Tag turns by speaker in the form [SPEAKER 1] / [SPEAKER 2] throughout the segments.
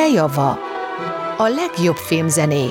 [SPEAKER 1] Zenejava. A legjobb filmzenék.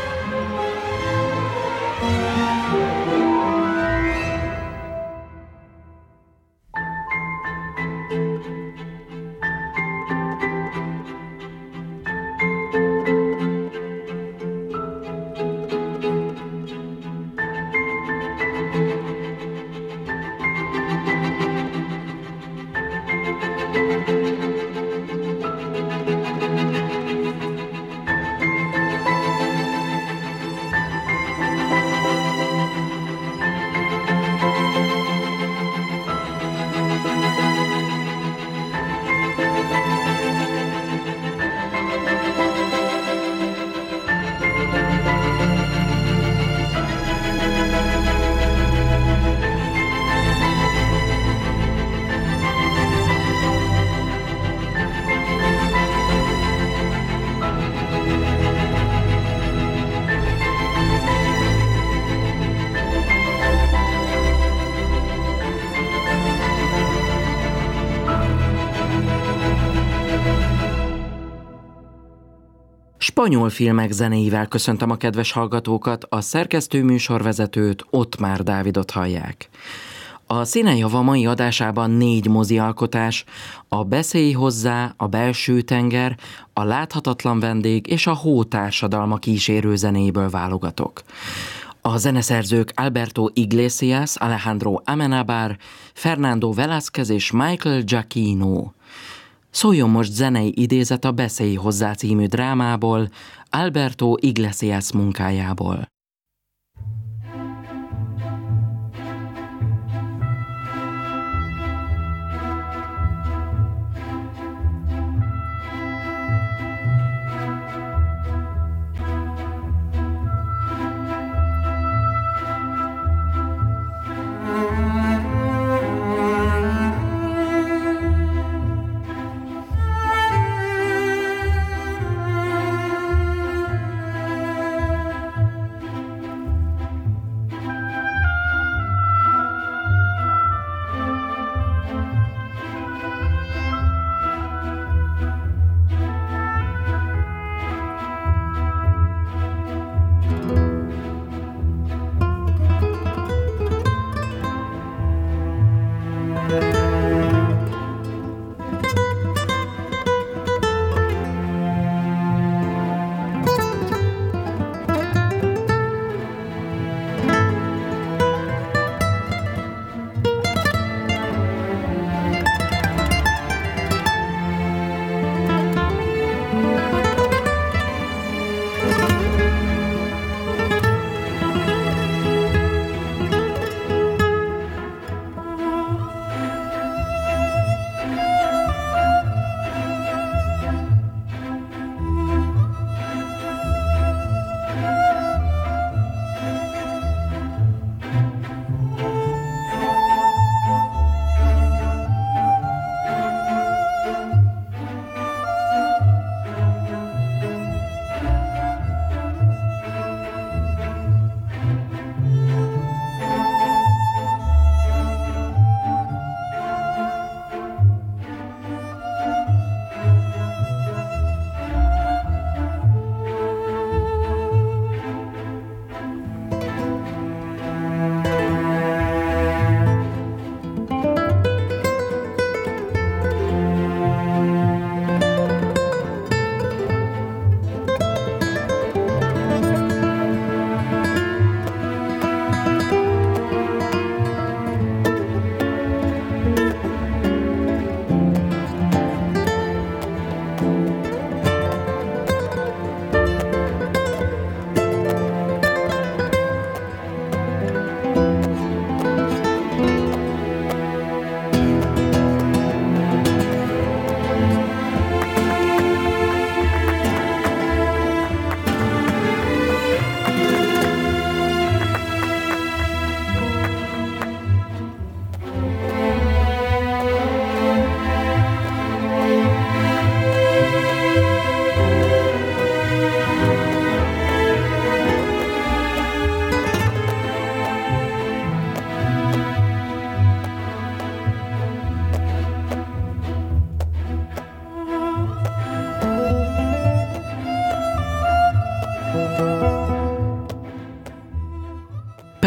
[SPEAKER 2] Spanyol filmek zenéivel köszöntöm a kedves hallgatókat, a szerkesztő műsorvezetőt, Ottmár Dávidot hallják. A Zenejava mai adásában 4 mozialkotás, a Beszélj hozzá, a Belső tenger, a Láthatatlan vendég és a Hó társadalma kísérő zenéből válogatok. A zeneszerzők Alberto Iglesias, Alejandro Amenábar, Fernando Velázquez és Michael Giacchino. Szóljon most zenei idézet a Beszélj hozzá című drámából, Alberto Iglesias munkájából.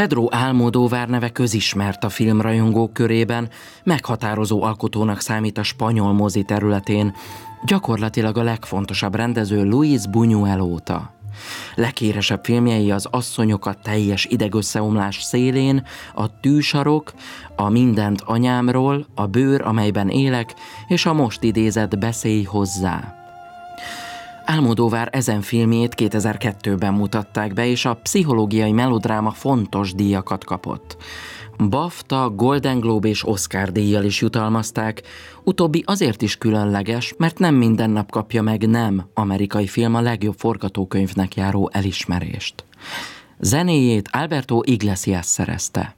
[SPEAKER 2] Pedro Almodóvar neve közismert a filmrajongók körében, meghatározó alkotónak számít a spanyol mozi területén, gyakorlatilag a legfontosabb rendező Luis Buñuel óta. Leghíresebb filmjei az Asszonyok a teljes idegösszeomlás szélén, a Tűsarok, a Mindent anyámról, a Bőr, amelyben élek, és a most idézett Beszélj hozzá. Almodóvar ezen filmjét 2002-ben mutatták be, és a pszichológiai melodráma fontos díjakat kapott. BAFTA, Golden Globe és Oscar díjjal is jutalmazták, utóbbi azért is különleges, mert nem minden nap kapja meg nem amerikai film a legjobb forgatókönyvnek járó elismerést. Zenéjét Alberto Iglesias szerezte.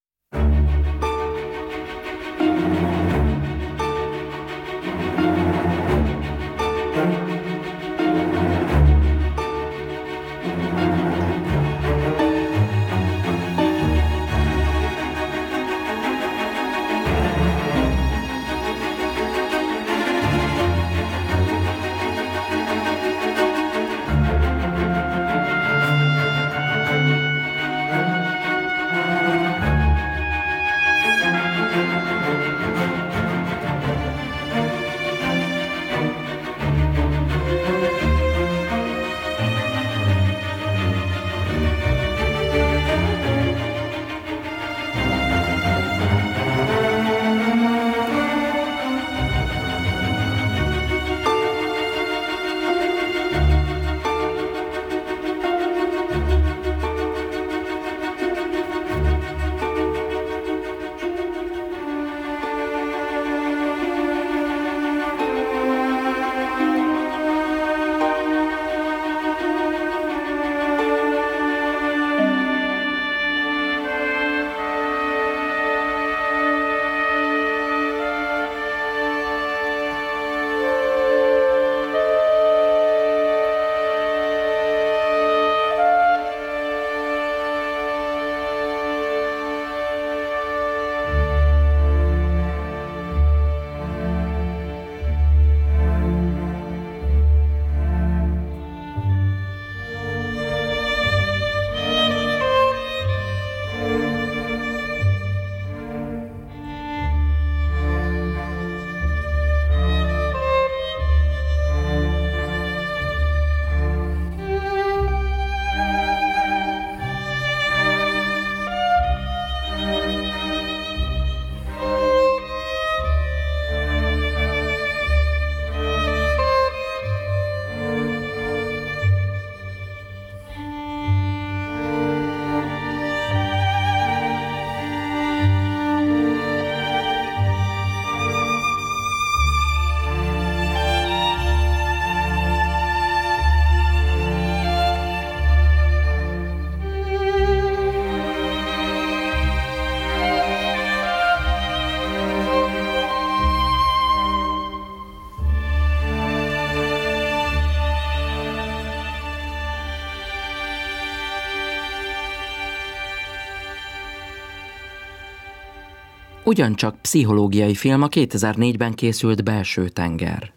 [SPEAKER 2] Ugyancsak pszichológiai film a 2004-ben készült Belső tenger.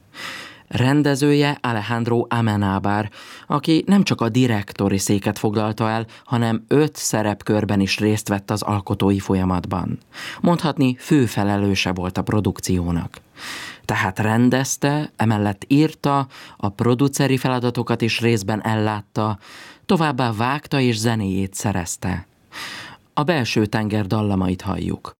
[SPEAKER 2] Rendezője Alejandro Amenábar, aki nem csak a direktori széket foglalta el, hanem 5 szerepkörben is részt vett az alkotói folyamatban. Mondhatni, főfelelőse volt a produkciónak. Tehát rendezte, emellett írta, a produceri feladatokat is részben ellátta, továbbá vágta és zenéjét szerezte. A Belső tenger dallamait halljuk.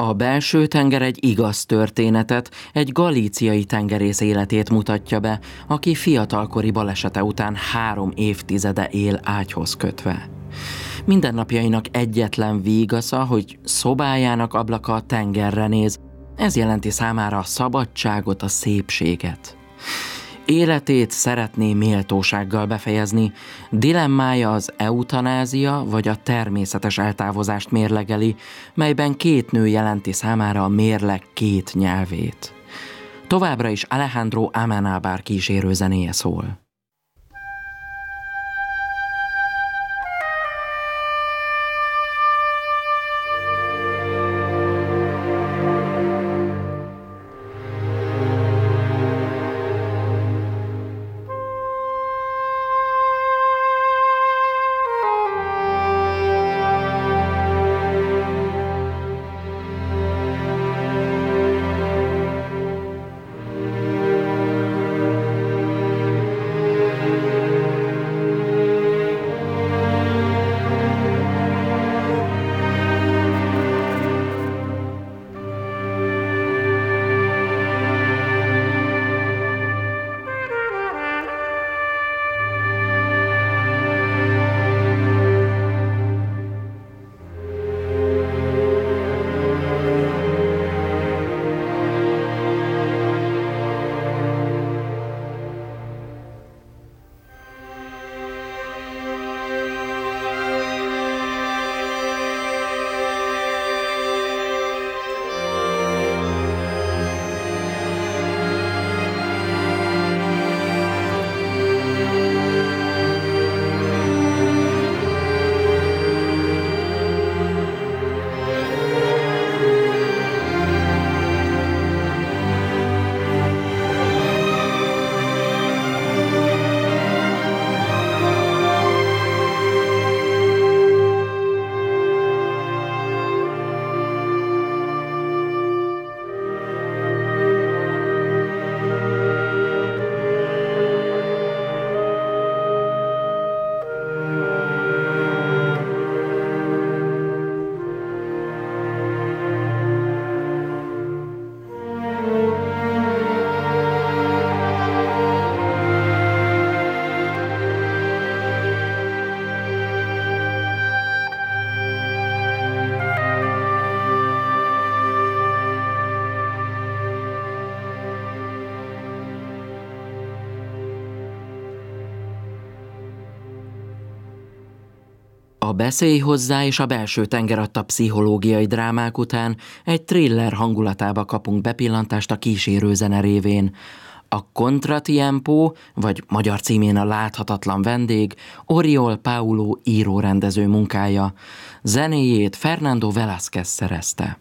[SPEAKER 2] A belső tenger egy igaz történetet, egy galíciai tengerész életét mutatja be, aki fiatalkori balesete után 3 évtizede él ágyhoz kötve. Mindennapjainak egyetlen vígasza, hogy szobájának ablaka a tengerre néz. Ez jelenti számára a szabadságot, a szépséget. Életét szeretné méltósággal befejezni, dilemmája az eutanázia vagy a természetes eltávozást mérlegeli, melyben 2 nő jelenti számára a mérleg 2 nyelvét. Továbbra is Alejandro Amenábar kísérő zenéje szól. A Beszélj hozzá és a Belső tenger adta pszichológiai drámák után egy thriller hangulatába kapunk bepillantást a kísérőzene révén. A Contratiempo, vagy magyar címén a Láthatatlan vendég, Oriol Paulo író-rendező munkája. Zenéjét Fernando Velázquez szerezte.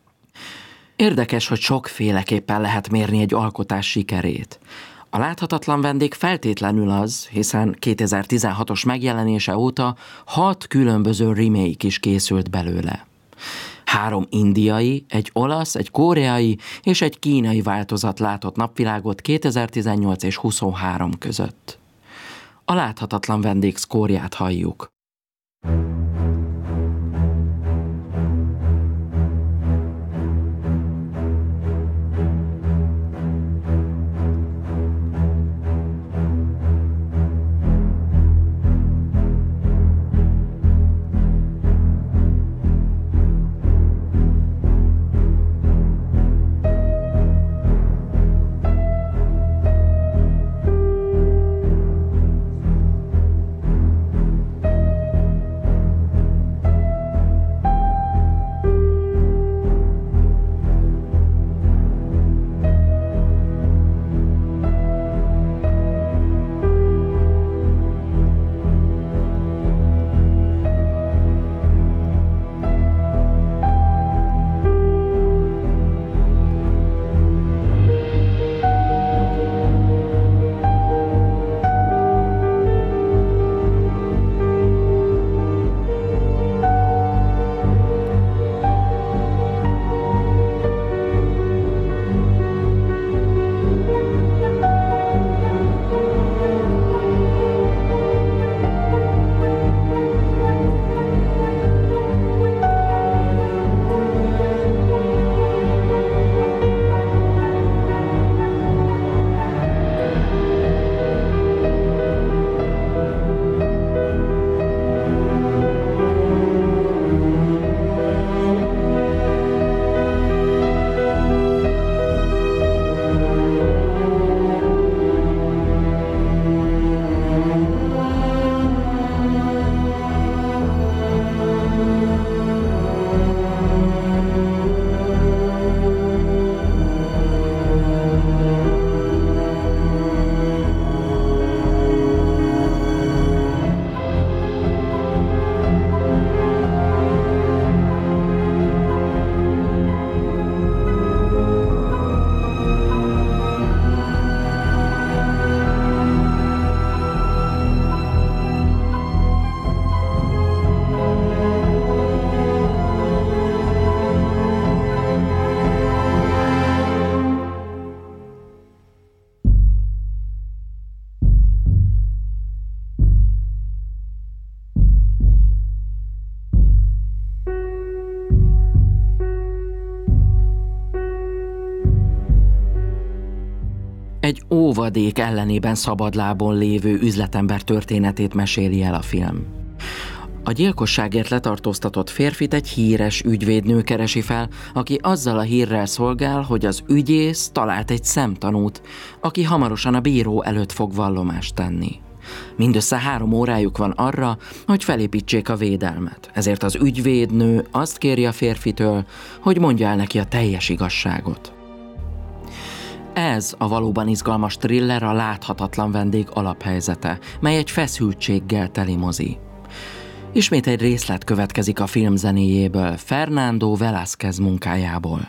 [SPEAKER 2] Érdekes, hogy sokféleképpen lehet mérni egy alkotás sikerét. A Láthatatlan vendég feltétlenül az, hiszen 2016-os megjelenése óta 6 különböző remake is készült belőle. 3 indiai, egy olasz, egy koreai és egy kínai változat látott napvilágot 2018 és 23 között. A Láthatatlan vendég szkórját halljuk. Egy óvadék ellenében szabadlábon lévő üzletember történetét meséli el a film. A gyilkosságért letartóztatott férfit egy híres ügyvédnő keresi fel, aki azzal a hírrel szolgál, hogy az ügyész talált egy szemtanút, aki hamarosan a bíró előtt fog vallomást tenni. Mindössze 3 órájuk van arra, hogy felépítsék a védelmet, ezért az ügyvédnő azt kéri a férfitől, hogy mondja el neki a teljes igazságot. Ez a valóban izgalmas thriller a Láthatatlan vendég alaphelyzete, mely egy feszültséggel teli mozi. Ismét egy részlet következik a film zenéjéből, Fernando Velázquez munkájából.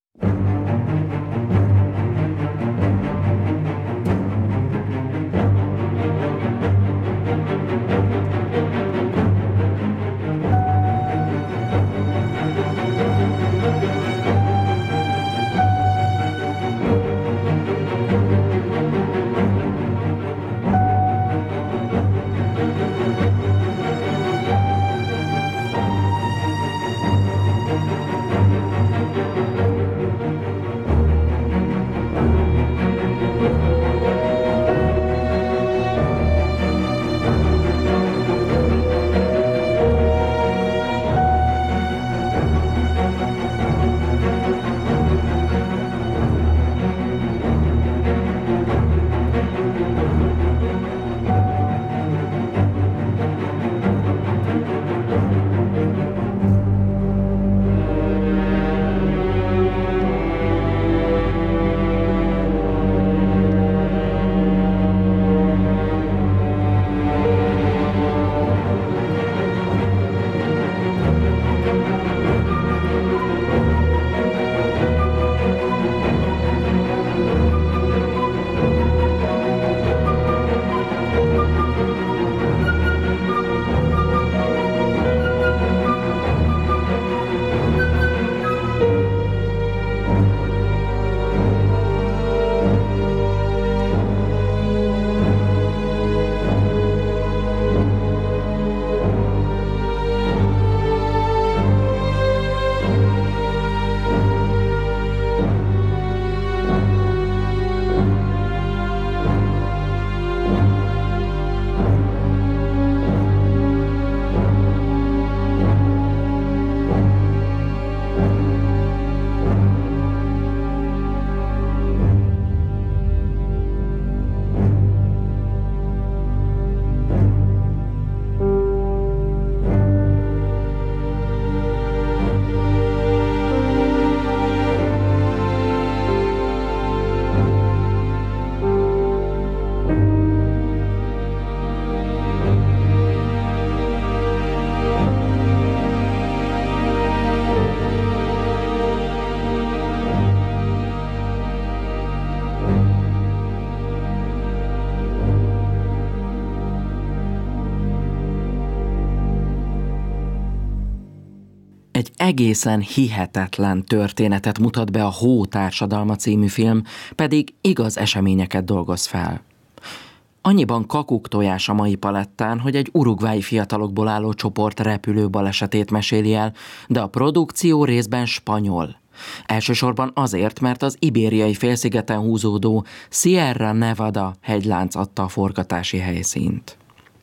[SPEAKER 2] Egy egészen hihetetlen történetet mutat be a Hó társadalma című film, pedig igaz eseményeket dolgoz fel. Annyiban kakuktojás a mai palettán, hogy egy urugvái fiatalokból álló csoport repülő balesetét meséli el, de a produkció részben spanyol. Elsősorban azért, mert az ibériai félszigeten húzódó Sierra Nevada hegylánc adta a forgatási helyszínt.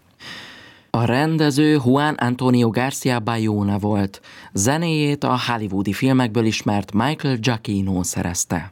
[SPEAKER 2] A rendező Juan Antonio García Bayona volt, zenéjét a hollywoodi filmekből ismert Michael Giacchino szerezte.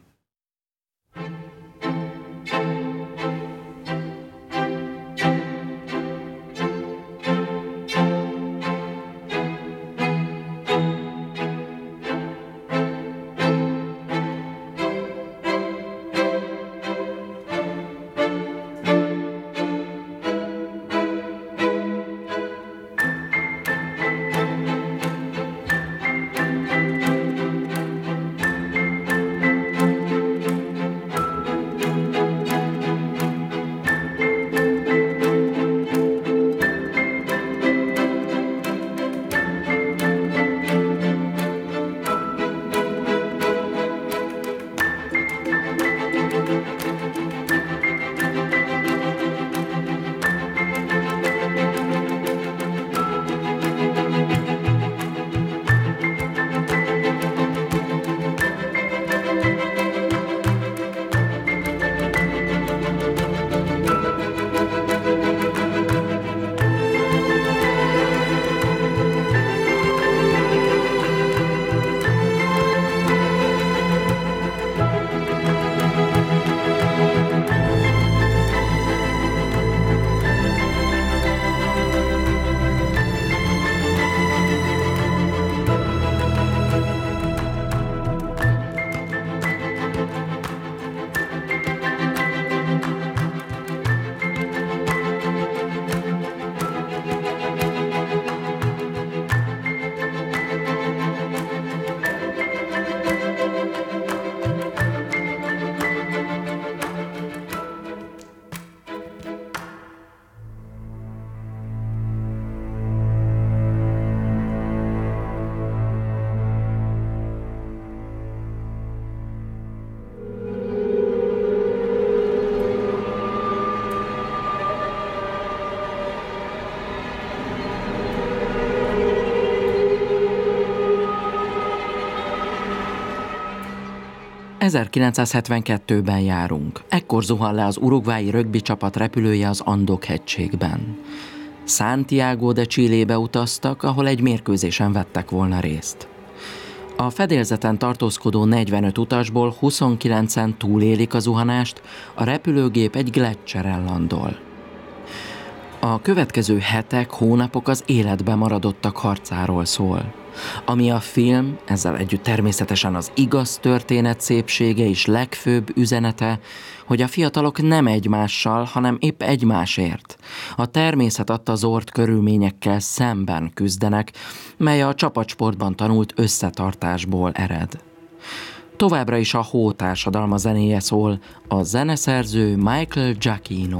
[SPEAKER 2] 1972-ben járunk. Ekkor zuhan le az uruguayi rögbi csapat repülője az Andok-hegységben. Santiago de Chilébe utaztak, ahol egy mérkőzésen vettek volna részt. A fedélzeten tartózkodó 45 utasból 29-en túlélik a zuhanást, a repülőgép egy gletscheren landol. A következő hetek, hónapok az életben maradottak harcáról szól. Ami a film, ezzel együtt természetesen az igaz történet szépsége és legfőbb üzenete, hogy a fiatalok nem egymással, hanem épp egymásért. A természet adta zord körülményekkel szemben küzdenek, mely a csapatsportban tanult összetartásból ered. Továbbra is a Hó társadalma zenéje szól, a zeneszerző Michael Giacchino.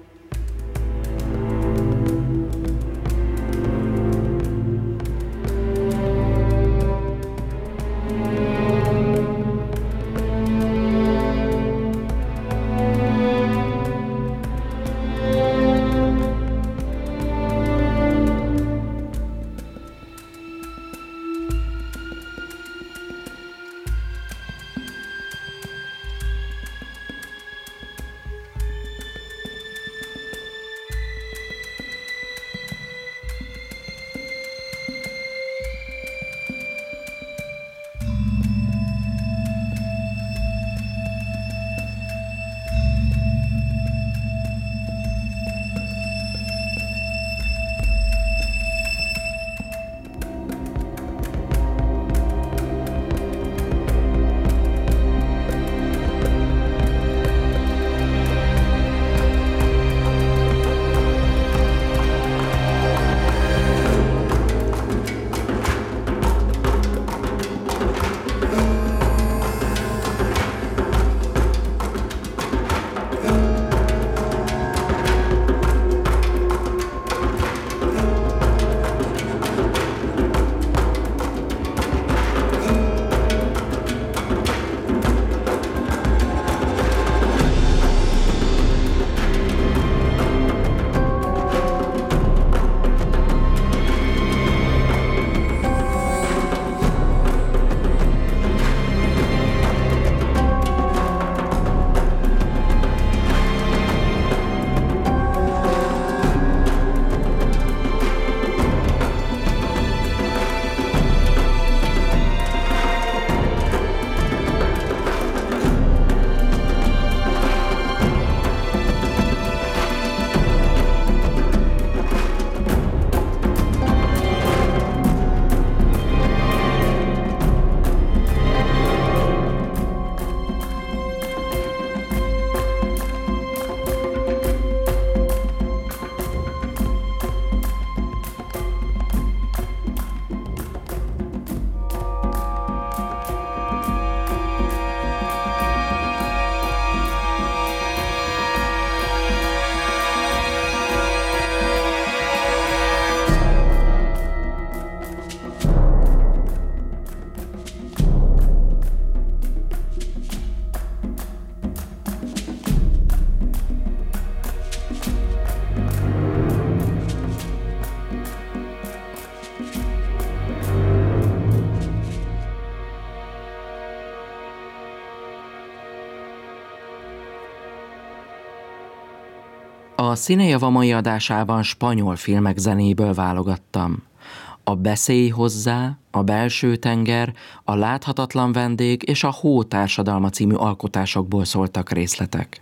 [SPEAKER 2] A Színejava mai adásában spanyol filmek zenéből válogattam. A Beszélj hozzá, a Belső tenger, a Láthatatlan vendég és a Hó társadalma című alkotásokból szóltak részletek.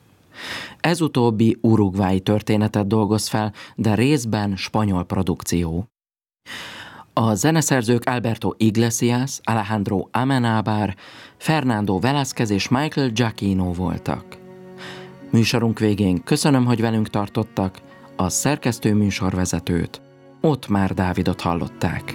[SPEAKER 2] Ez utóbbi uruguayi történetet dolgoz fel, de részben spanyol produkció. A zeneszerzők Alberto Iglesias, Alejandro Amenábar, Fernando Velázquez és Michael Giacchino voltak. Műsorunk végén köszönöm, hogy velünk tartottak, a szerkesztő műsorvezetőt, Ottmár Dávidot hallották.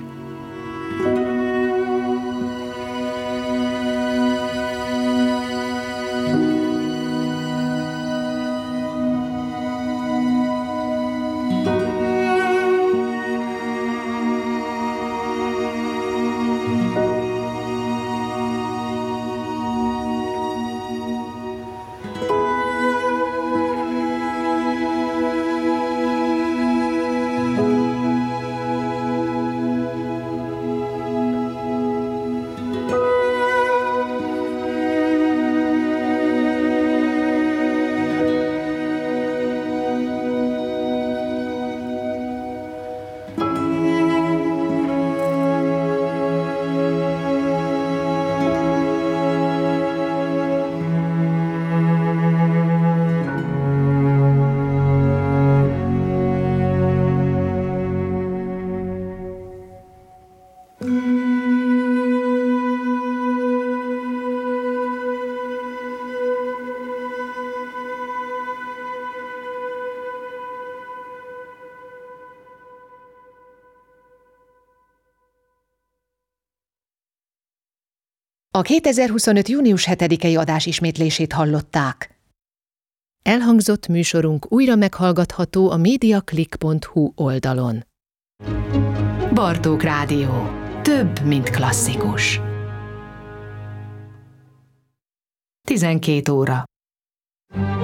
[SPEAKER 1] A 2025. június 7-i adás ismétlését hallották. Elhangzott műsorunk újra meghallgatható a mediaclick.hu oldalon. Bartók Rádió. Több, mint klasszikus. 12 óra.